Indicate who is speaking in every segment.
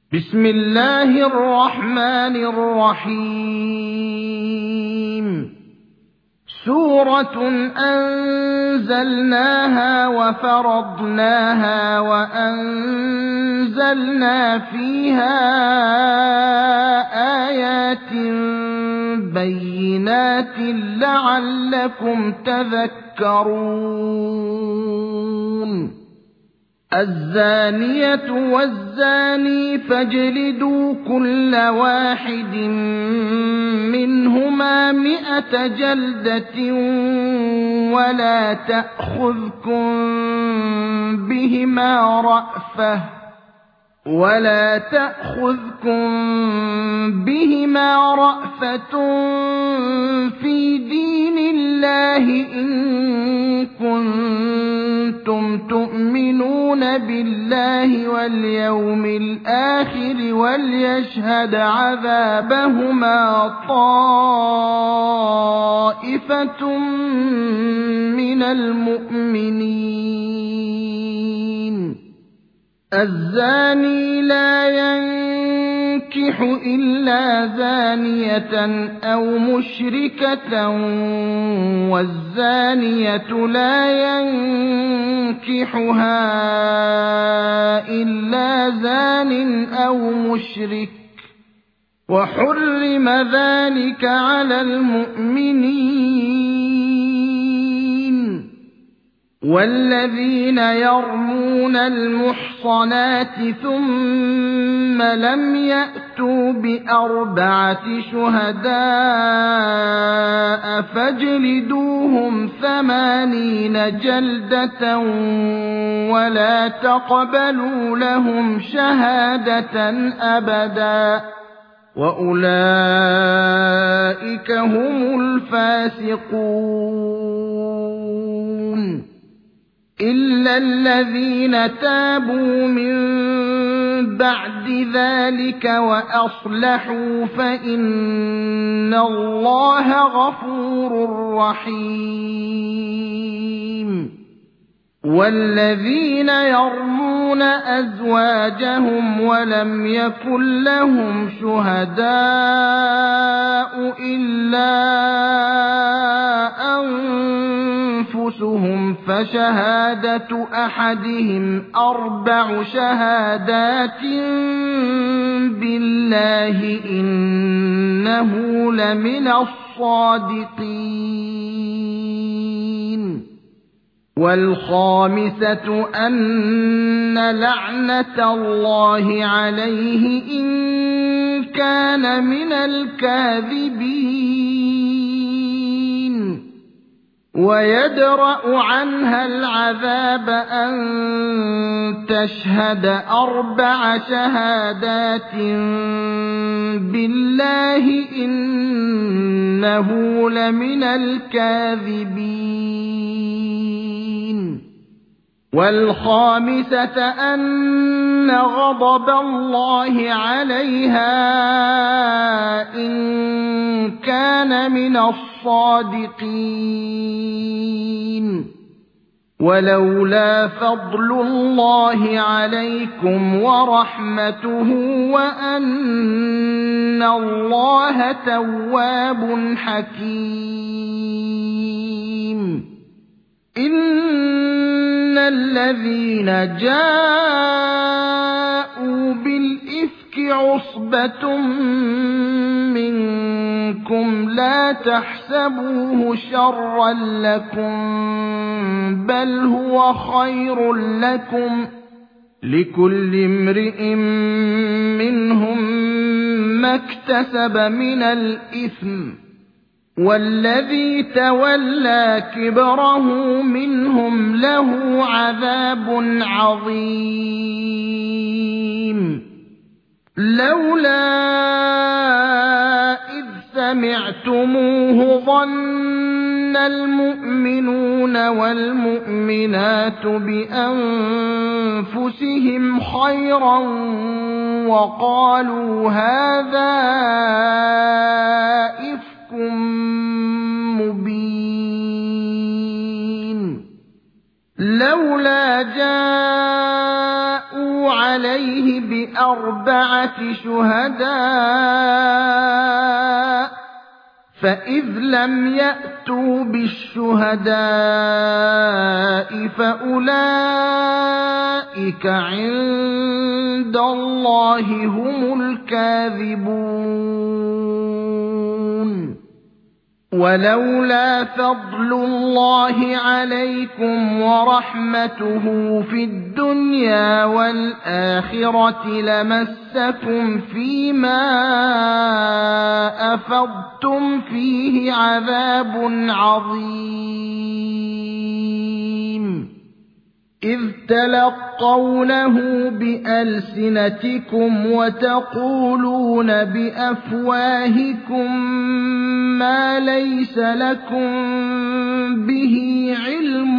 Speaker 1: بسم الله الرحمن الرحيم سورة أنزلناها وفرضناها وأنزلنا فيها آيات بينات لعلكم تذكرون الزانية والزاني فاجلدوا كل واحد منهما 100 جلدة ولا تأخذكم بهما رأفة في دين الله إن كنتم تؤمنون بالله واليوم الآخر وليشهد عذابهما طائفة من المؤمنين الزاني لا ينكح إلا زانية أو مشركة والزانية لا ينكحها إلا زان أو مشرك وحرم ذلك على المؤمنين والذين يرمون المحصنات ثم لم يأتوا ب4 شهداء فاجلدوهم 80 جلدة ولا تقبلوا لهم شهادة أبدا وأولئك هم الفاسقون إلا الذين تابوا من بعد ذلك وأصلحوا فإن الله غفور رحيم والذين يرمون أزواجهم ولم يكن لهم شهداء إلا أنفسهم فشهادة أحدهم 4 شهادات بالله إنه لمن الصادقين والخامسة أن لعنة الله عليه إن كان من الكاذبين ويدرأ عنها العذاب أن تشهد 4 شهادات بالله إنه لمن الكاذبين والخامسة أن غضب الله عليها إن كان من الصادقين ولولا فضل الله عليكم ورحمته وأن الله تواب حكيم إن الذين جاءوا بالإفك عصبة منكم لا تحسبوه شرا لكم بل هو خير لكم لكل امرئ منهم ما اكتسب من الإثم والذي تولى كبره منهم له عذاب عظيم لولا إذ سمعتموه ظن المؤمنون والمؤمنات بأنفسهم خيرا وقالوا هذا إفك مبين لولا جاءوا فاشهدوا عليه ب4 شهداء، فإذ لم يأتوا بالشهداء فأولئك عند الله هم الكاذبون. ولولا فضل الله عليكم ورحمته في الدنيا والآخرة لمسكم فيما أفضتم فيه عذاب عظيم، إذ تلقونه بألسنتكم وتقولون بأفواهكم ما ليس لكم به علم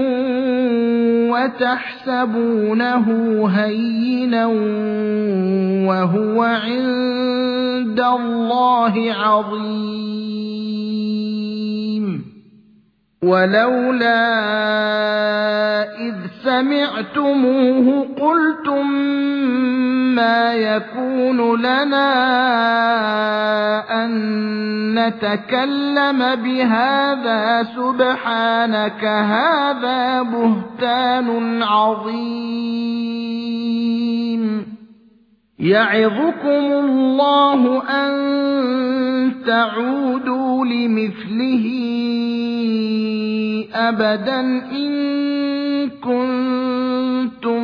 Speaker 1: وتحسبونه هينا وهو عند الله عظيم. ولولا إذ سمعتموه قلتم ما يكون لنا أن نتكلم بهذا سبحانك هذا بهتان عظيم. يعظكم الله أن تعودوا لمثله أبدا إن كنتم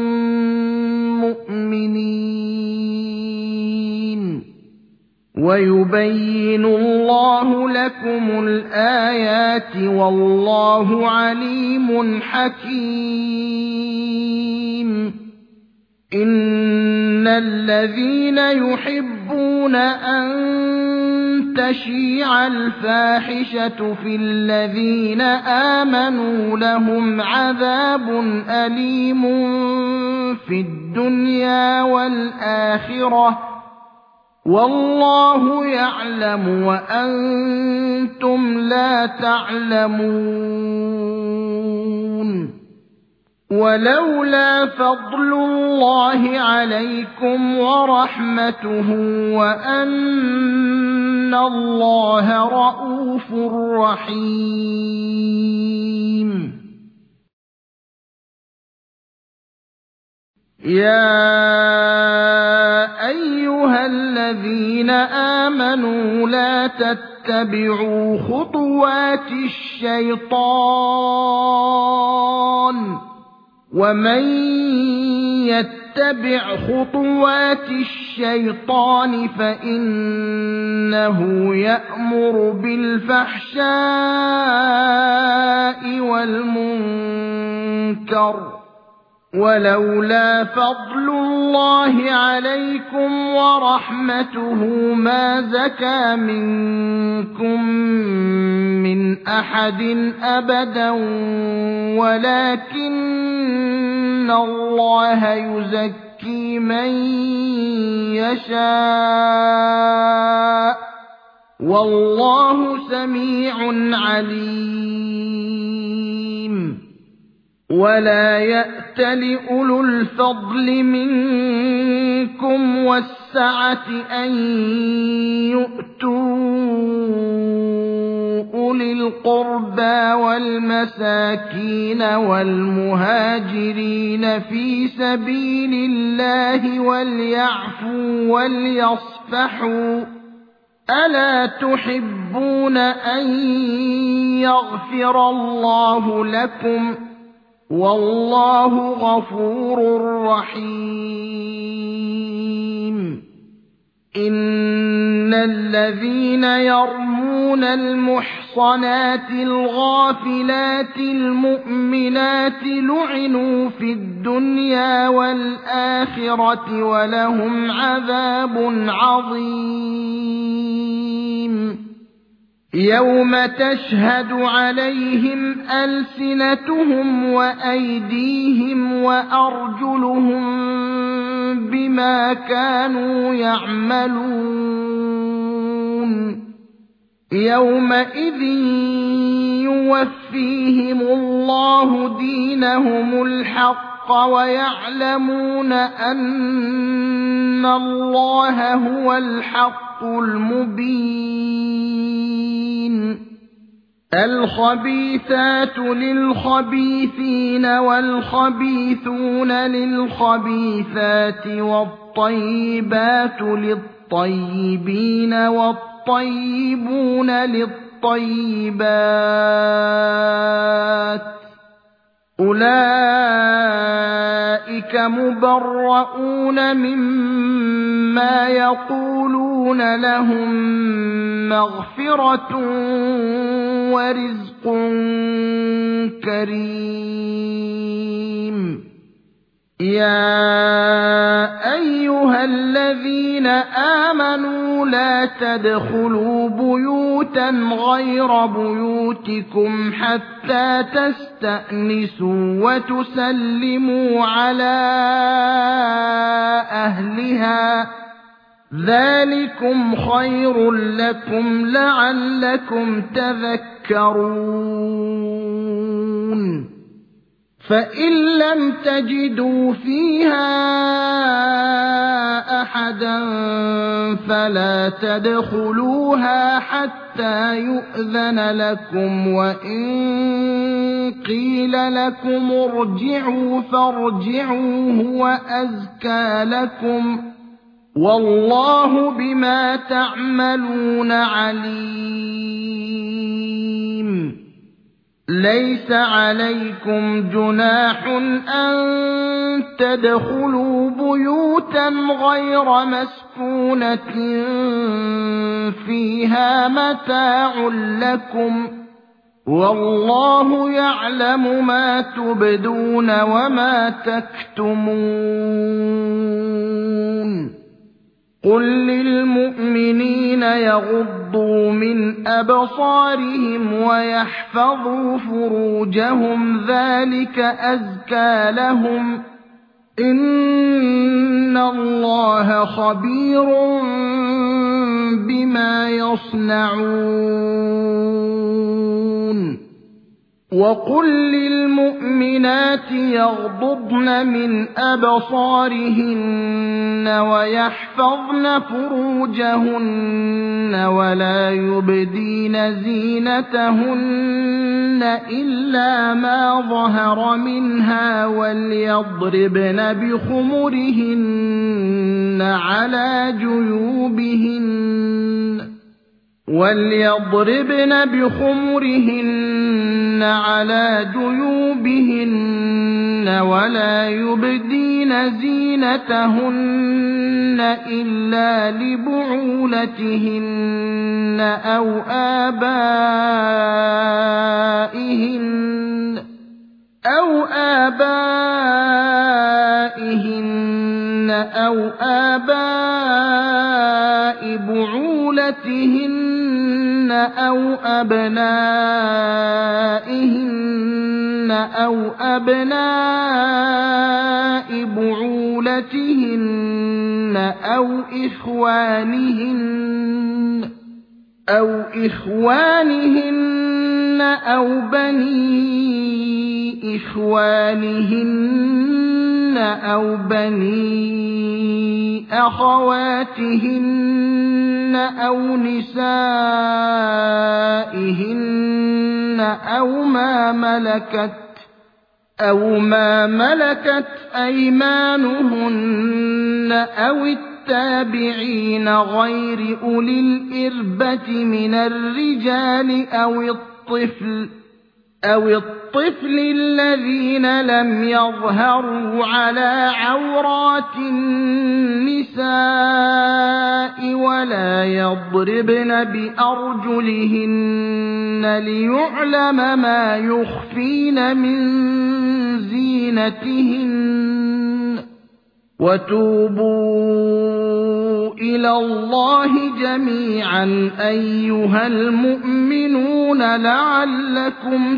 Speaker 1: مؤمنين. ويبين الله لكم الآيات والله عليم حكيم. إن الذين يحبون أن تشيع الفاحشة في الذين آمنوا لهم عذاب أليم في الدنيا والآخرة والله يعلم وأنتم لا تعلمون. ولولا فضل الله عليكم ورحمته وأن الله رءوف رحيم. يا أيها الذين آمنوا لا تتبعوا خطوات الشيطان، ومن يتبع خطوات الشيطان فإنه يأمر بالفحشاء والمنكر. ولولا فضل الله عليكم ورحمته ما زكى منكم من أحد أبدا ولكن الله يزكي من يشاء والله سميع عليم. ولا يأتل أولو الفضل منكم والسعة أن يؤتوا أولي القربى والمساكين والمهاجرين في سبيل الله وليعفوا وليصفحوا، ألا تحبون أن يغفر الله لكم والله غفور رحيم. إن الذين يرمون المحصنات الغافلات المؤمنات لعنوا في الدنيا والآخرة ولهم عذاب عظيم. يوم تشهد عليهم ألسنتهم وأيديهم وأرجلهم بما كانوا يعملون. يومئذ يوفيهم الله دينهم الحق الحق ويعلمون أن الله هو الحق المبين الخبيثات للخبيثين والخبيثون للخبيثات والطيبات للطيبين والطيبون للطيبات أولئك مبرؤون مما يقولون لهم مغفرة ورزق كريم يا أيها الذين آمنوا لا تدخلوا بيوتا غير بيوتكم حتى تستأنسوا وتسلموا على أهلها ذلكم خير لكم لعلكم تذكرون فإن لم تجدوا فيها أحدا فلا تدخلوها حتى يؤذن لكم وإن قيل لكم ارجعوا فارجعوا هو أزكى لكم والله بما تعملون عليم ليس عليكم جناح أن تدخلوا بيوتا غير مسكونة فيها متاع لكم والله يعلم ما تبدون وما تكتمون قل للمؤمنين يغضوا من أبصارهم ويحفظوا فروجهم ذلك أزكى لهم إن الله خبير بما يصنعون وقل للمؤمنات يغضضن من أبصارهن ويحفظن فروجهن ولا يبدين زينتهن إلا ما ظهر منها وليضربن بخمرهن على جيوبهن ولا يبدين زينتهن إلا لبعولتهن أو آباء بعولتهن أو أبناء بعولتهن أو إخوانهن أو بني إخوانهن أو بني أخواتهن أو نسائهن أو ما ملكت أيمانهن أو التابعين غير أولي الإربة من الرجال أو الطفل الذين لم يظهروا على عورات النساء ولا يضربن بأرجلهن ليعلم ما يخفين من زينتهن وتوبوا إلى الله جميعا أيها المؤمنون لعلكم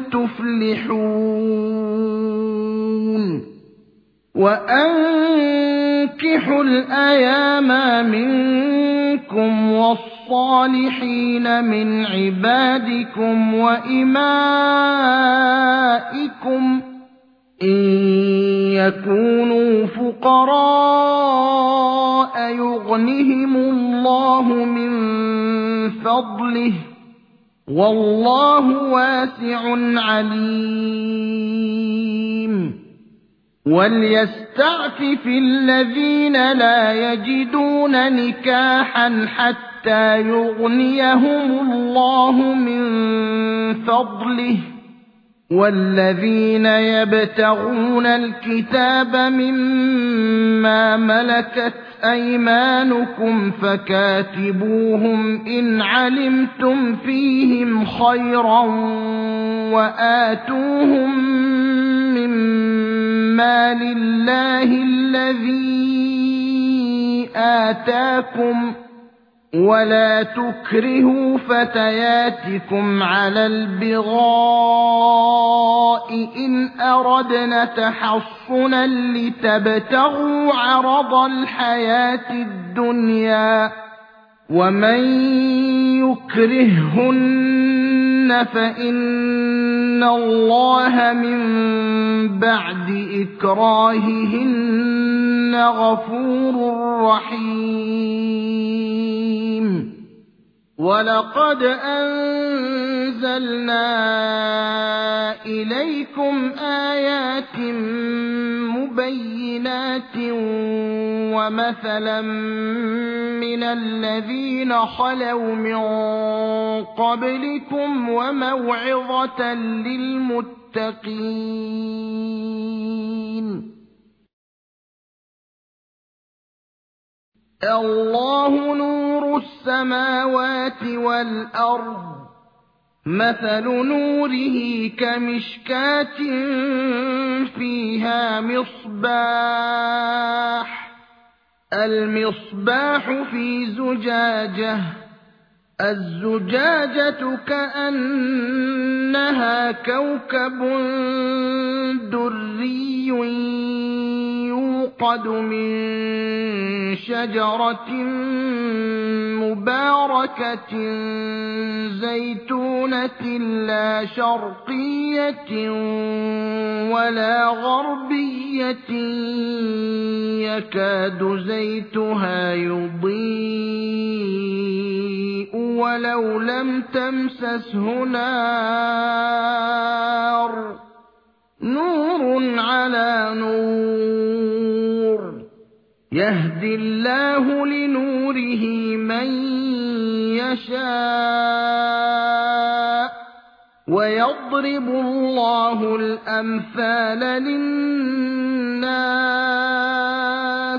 Speaker 1: تفلحون وأنكحوا الأيام منكم والصالحين من عبادكم وإمائكم إن يكونوا فقراء يغنهم الله من فضله والله واسع عليم وليستعفف الذين لا يجدون نكاحا حتى يغنيهم الله من فضله والذين يبتغون الكتاب مما ملكت أيمانكم فكاتبوهم إن علمتم فيهم خيرا وآتوهم مما لله الذي آتاكم ولا تكرهوا فتياتكم على البغاء إن أردنا تحصنا لتبتغوا عرض الحياة الدنيا ومن يكرههن فإن الله من بعد إكراههن غفور رحيم ولقد أنزلنا إليكم آيات مبينات ومثلا من الذين خلوا من قبلكم وموعظة للمتقين الله نور السماوات والأرض مثل نوره كمشكاة فيها مصباح المصباح في زجاجة الزجاجة كأنها كوكب دري يوقد من شجرة مباركة زيتونة لا شرقية ولا غربية يكاد زيتها يضيء ولو لم تمسسه نار نور على نور يهدي الله لنوره من يشاء ويضرب الله الأمثال للناس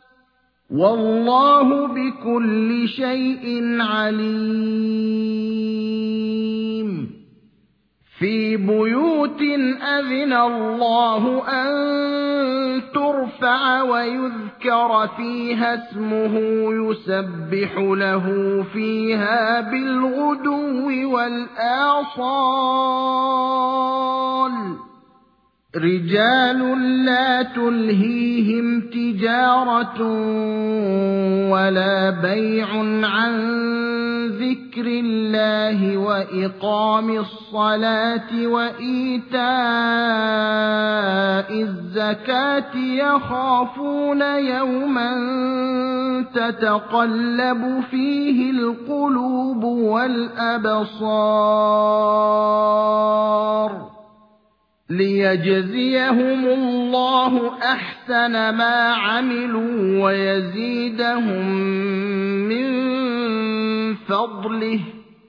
Speaker 1: والله بكل شيء عليم في بيوت أذن الله أن ترفع ويذكر فيها اسمه يسبح له فيها بالغدو والآصال رجال لا تلهيهم تجارة ولا بيع عن ذكر الله وإقام الصلاة وإيتاء الزكاة يخافون يوما تتقلب فيه القلوب والأبصار ليجزيهم الله أحسن ما عملوا ويزيدهم من فضله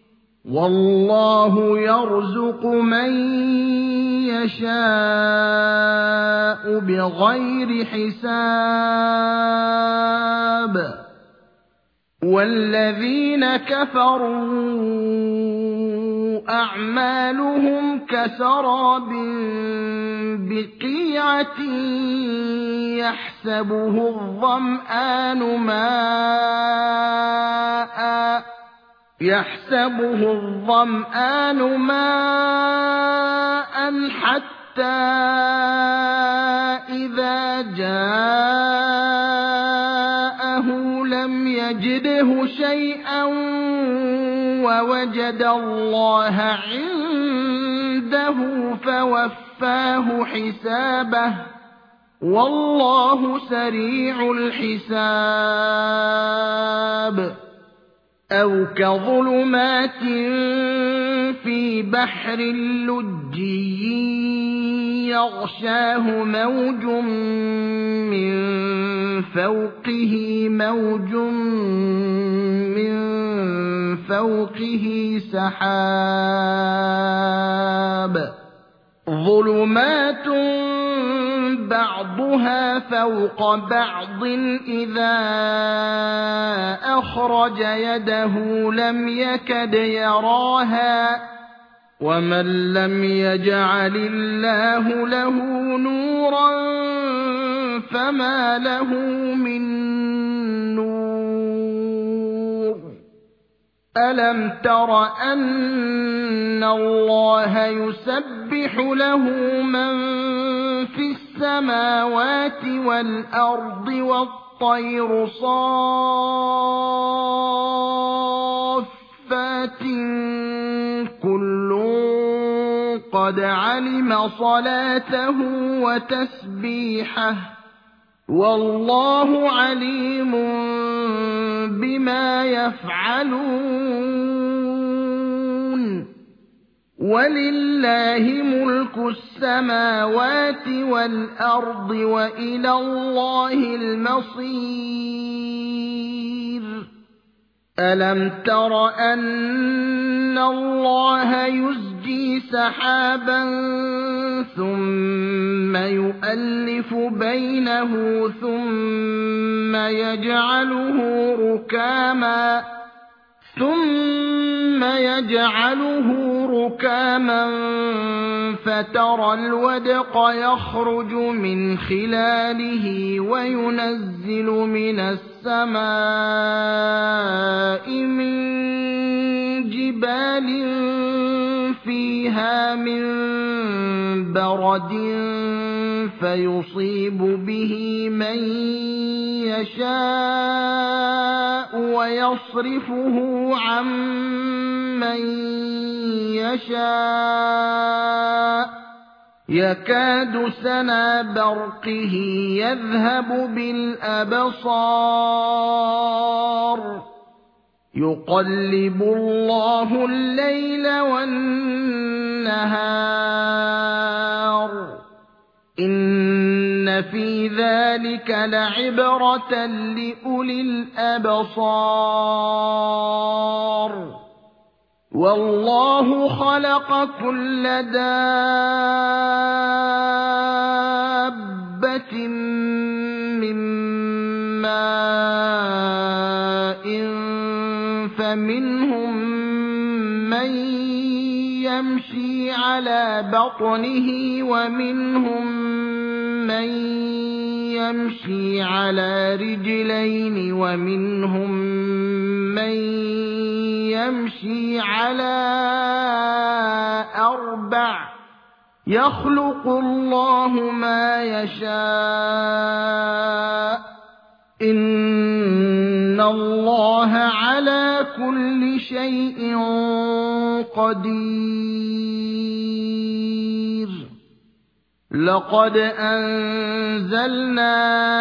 Speaker 1: والله يرزق من يشاء بغير حساب والذين كفروا أعمالهم كسراب بقيعة يحسبه الظمآن ماء حتى إذا جاءه لم يجده شيئا ووجد الله عنده فوفاه حسابه والله سريع الحساب أو كظلمات في بحر لجي يغشاه موج من فوقه موج من فوقه سحاب ظلمات بعضها فوق بعض إذا أخرج يده لم يكد يراها ومن لم يجعل الله له نورا فما له من نور ألم تر أن الله يسبح له من في السماوات والأرض والطير صافات كل قد علم صلاته وتسبيحه والله عليم بما يفعلون ولله ملك السماوات والأرض وإلى الله المصير ألم تر أن الله يزجي سحابا ثم يؤلف بينه ثم يجعله ركاما فترى الودق يخرج من خلاله وينزل من السماء من جبال فيها من برد فيصيب به من يشاء ويصرفه عن من يشاء يكاد سنا برقه يذهب بالأبصار يقلب الله الليل والنهار إن في ذلك لعبرة لأولي الأبصار والله خلق كل دابة من ماء فمنهم من يمشي على بطنه ومنهم من يمشي على رجلين ومنهم من يمشي على أربع يخلق الله ما يشاء إن الله على كل شيء قدير لقد أنزلنا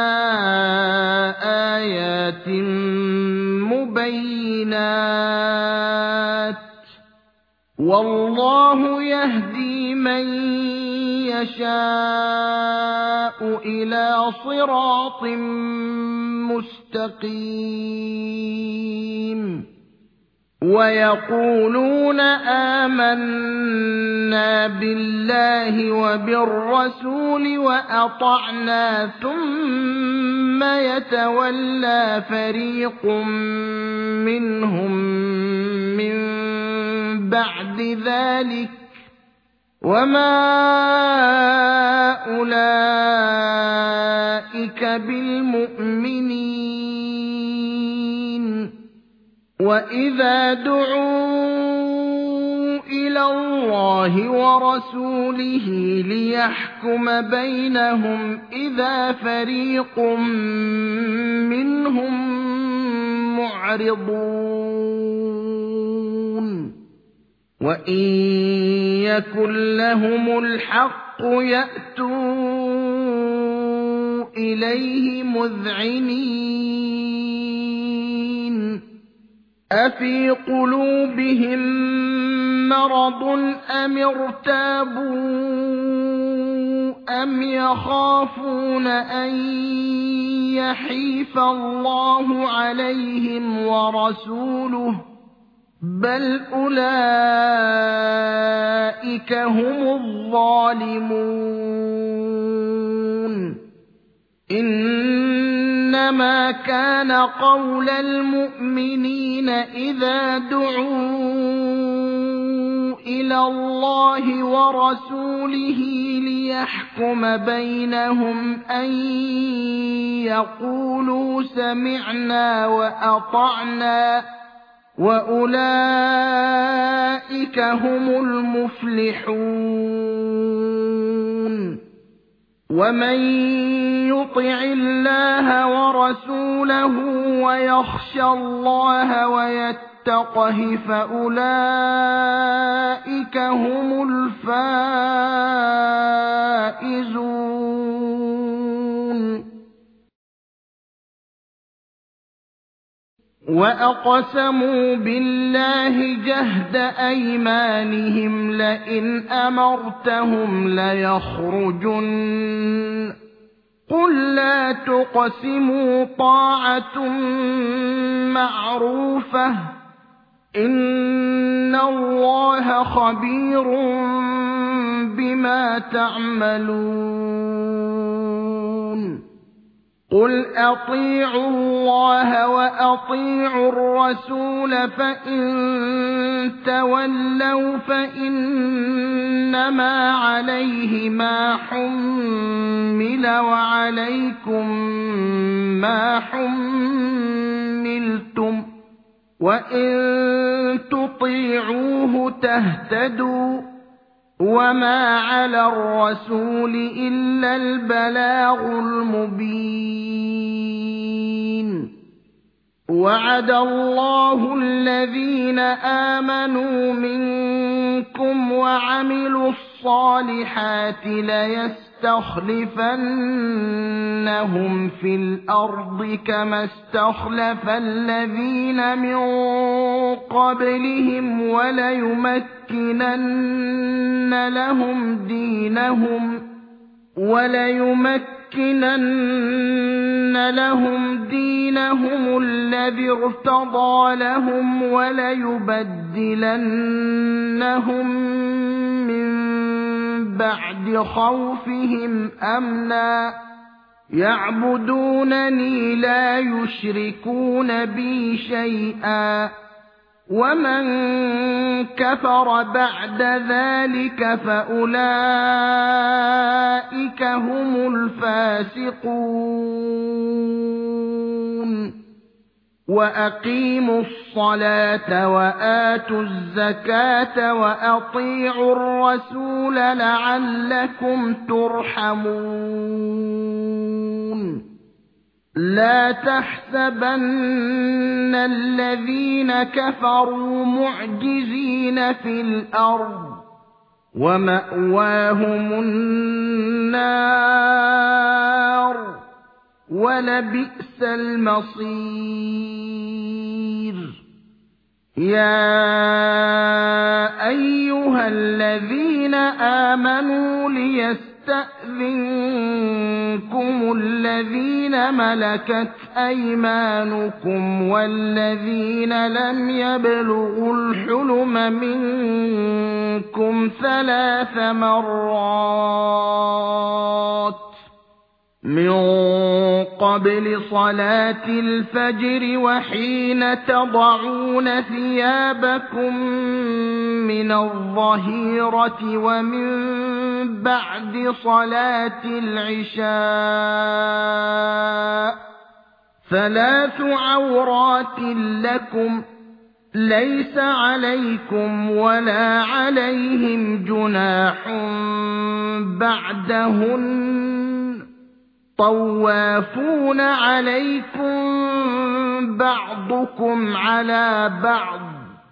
Speaker 1: آيات مبينات والله يهدي من يشاء إلى صراط مستقيم ويقولون آمنا بالله وبالرسول وأطعنا ثم يتولى فريق منهم من بعد ذلك وما أولئك بالمؤمنين وإذا دعوا إلى الله ورسوله ليحكم بينهم إذا فريق منهم معرضون وإن يكن لهم الحق يأتوا إليه مذعنين أفي قلوبهم مرض أم ارتابوا أم يخافون أن يحيف الله عليهم ورسوله بل أولئك هم الظالمون إنما كان قول المؤمنين إذا دعوا إلى الله ورسوله ليحكم بينهم أن يقولوا سمعنا وأطعنا وأولئك هم المفلحون ومن يطع الله ورسوله ويخشى الله ويتقه فأولئك هم الفائزون وأقسموا بالله جهد أيمانهم لئن أمرتهم ليخرجن قل لا تقسموا طاعة معروفة إن الله خبير بما تعملون قل أطيعوا الله وأطيعوا الرسول فإن تولوا فإنما عليه ما حمل وعليكم ما حملتم وإن تطيعوه تهتدوا وما على الرسول إلا البلاغ المبين وعد الله الذين آمنوا منكم وعملوا الصالحات ليستخلفنهم في الأرض كما استخلف الذين من قبلهم وليمكنن لهم دينهم الذي ارتضى لهم وليبدلنهم من بعد خوفهم أمنا يعبدونني لا يشركون بي شيئا ومن كفر بعد ذلك فأولئك هم الفاسقون وأقيموا الصلاة وآتوا الزكاة وأطيعوا الرسول لعلكم ترحمون لا تحسبن الذين كفروا معجزين في الأرض ومأواهم النار ولبئس المصير يا أيها الذين آمنوا ليستأذنكم الذين ملكت أيمانكم والذين لم يبلغوا الحلم منكم 3 مرات من قبل صلاة الفجر وحين تضعون ثيابكم من الظهيرة ومن بعد صلاة العشاء 3 عورات لكم ليس عليكم ولا عليهم جناح بعدهن طوافون عليكم بعضكم على بعض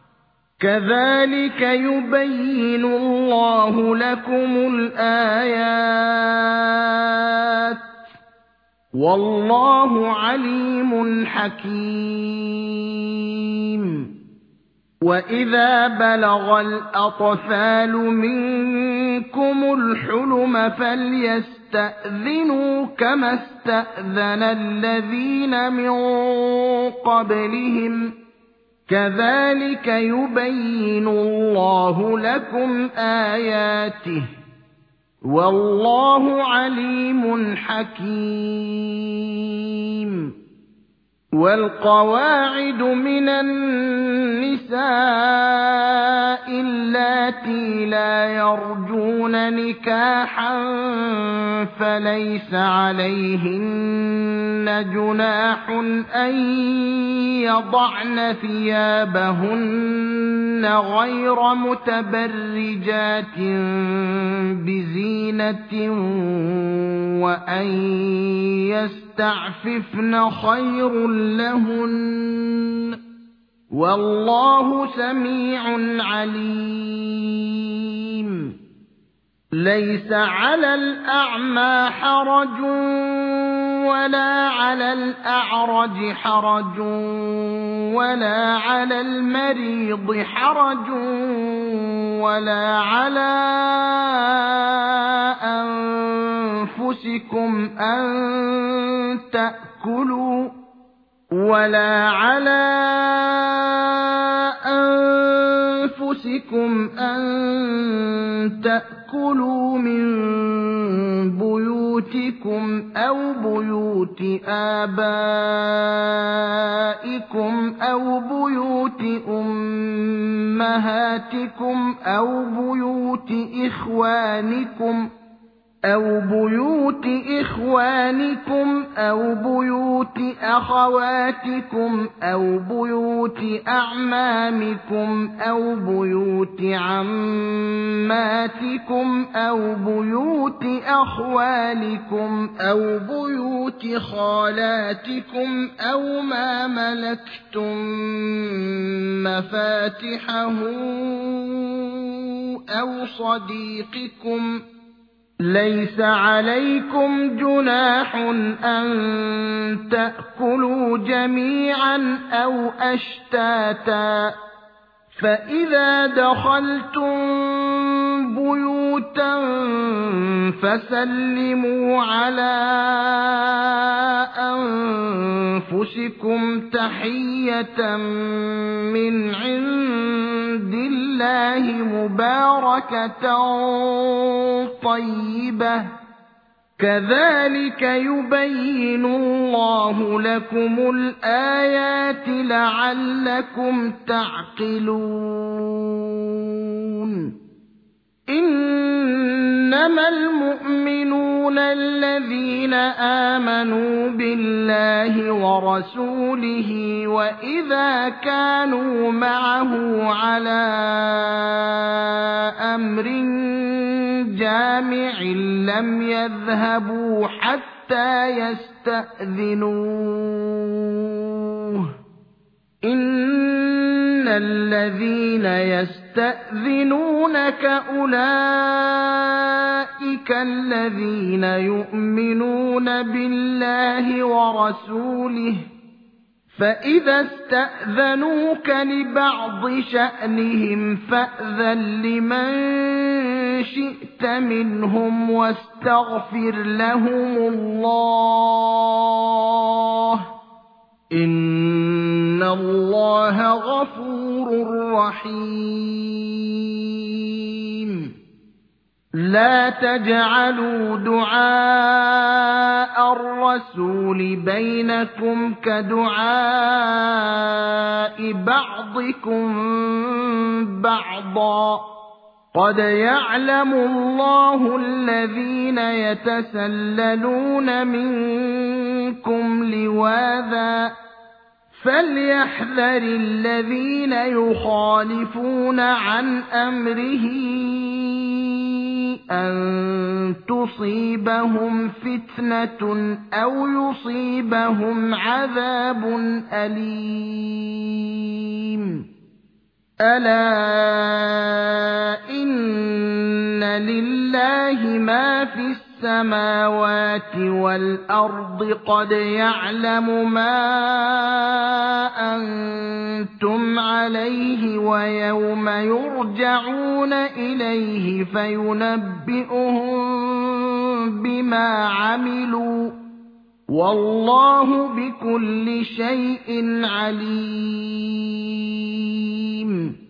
Speaker 1: كذلك يبين الله لكم الآيات والله عليم حكيم. وإذا بلغ الأطفال منكم الحلم فليستأذنوا كما استأذن الذين من قبلهم كذلك يبين الله لكم آياته والله عليم حكيم. والقواعد من النساء اللاتي لا يرجون نكاحا فليس عليهن جناح أن يضعن ثيابهن غير متبرجات بزينة وأن يستعففن خير لهن والله سميع عليم. ليس على الأعمى حرج ولا على الأعرج حرج ولا على المريض حرج ولا على أنفسكم أن تأكلوا من بيوتكم أو بيوت آبائكم أو بيوت أمهاتكم أو بيوت إخوانكم أو بيوت أخواتكم أو بيوت أعمامكم أو بيوت عماتكم أو بيوت أخوالكم أو بيوت خالاتكم أو ما ملكتم مفاتحه أو صديقكم. ليس عليكم جناح أن تأكلوا جميعا أو أشتاتا فإذا دخلتم بيوتا فسلموا على أنفسكم تحية من عند الله مباركة طيبة كذلك يبين الله لكم الآيات لعلكم تعقلون. إنما المؤمنون الذين آمنوا بالله ورسوله وإذا كانوا معه على أمر جامع لم يذهبوا حتى يستأذنوه. إن الذين يستأذنونك أولئك الذين يؤمنون بالله ورسوله فإذا استأذنوك لبعض شأنهم فأذن لمن شئت منهم واستغفر لهم الله إن الله غفور رحيم. لا تجعلوا دعاء الرسول بينكم كدعاء بعضكم بعضا قد يعلم الله الذين يتسللون منكم لواذا فليحذر الذين يخالفون عن أمره أن تصيبهم فتنة أو يصيبهم عذاب أليم. ألا إن لله ما في السماوات والأرض قد يعلم ما أنتم عليه ويوم يرجعون إليه فينبئهم بما عملوا والله بكل شيء عليم